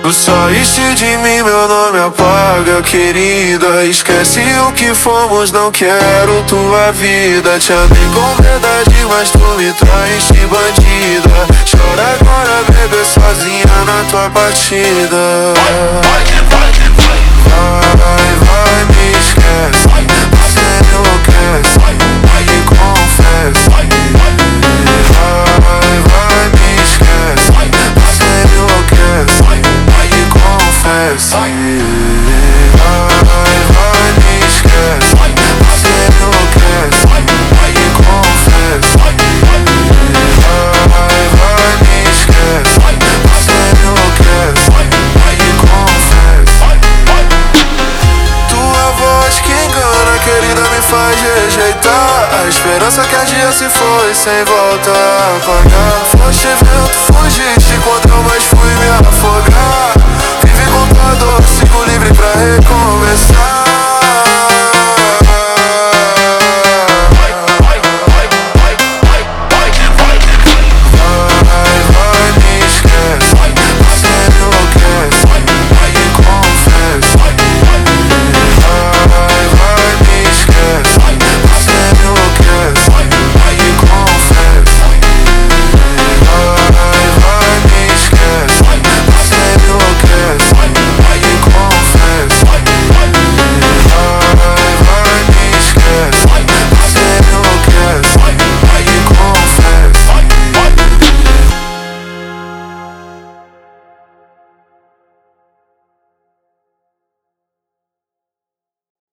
Saíste de mim, meu nome apaga, querida. Esquece o que fomos, não quero tua vida. Te amei com verdade, mas tu me traíste, bandida. Chora agora, bebê, sozinha na tua partida. Vai, me esquece. Você enlouquece, me confessa. Vai, me esquece. Você enlouquece, me confessa. Vai, me esquece. Você enlouquece, me confessa. Vai, me esquece. Você enlouquece, me confessa. Tua voz que engana, querida, me faz rejeitar. A esperança que dia se foi sem volta a apagar. Foste vento, fugiste quando eu